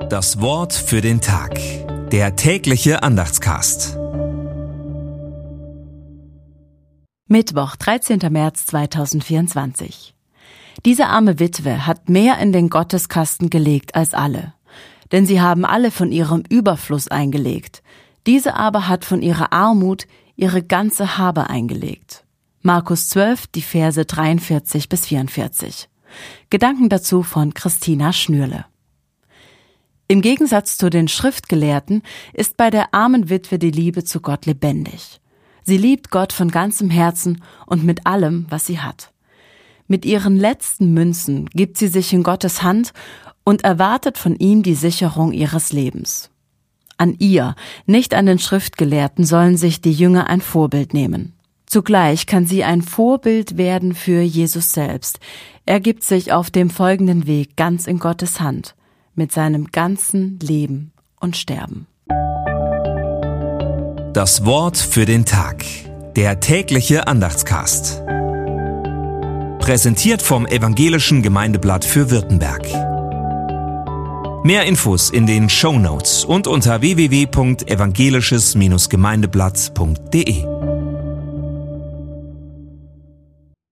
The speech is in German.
Das Wort für den Tag. Der tägliche Andachtscast. Mittwoch, 13. März 2024. Diese arme Witwe hat mehr in den Gotteskasten gelegt als alle. Denn sie haben alle von ihrem Überfluss eingelegt. Diese aber hat von ihrer Armut ihre ganze Habe eingelegt. Markus 12, die Verse 43 bis 44. Gedanken dazu von Christina Schnürle. Im Gegensatz zu den Schriftgelehrten ist bei der armen Witwe die Liebe zu Gott lebendig. Sie liebt Gott von ganzem Herzen und mit allem, was sie hat. Mit ihren letzten Münzen gibt sie sich in Gottes Hand und erwartet von ihm die Sicherung ihres Lebens. An ihr, nicht an den Schriftgelehrten, sollen sich die Jünger ein Vorbild nehmen. Zugleich kann sie ein Vorbild werden für Jesus selbst. Er gibt sich auf dem folgenden Weg ganz in Gottes Hand, mit seinem ganzen Leben und Sterben. Das Wort für den Tag. Der tägliche Andachtscast. Präsentiert vom Evangelischen Gemeindeblatt für Württemberg. Mehr Infos in den Shownotes und unter www.evangelisches-gemeindeblatt.de.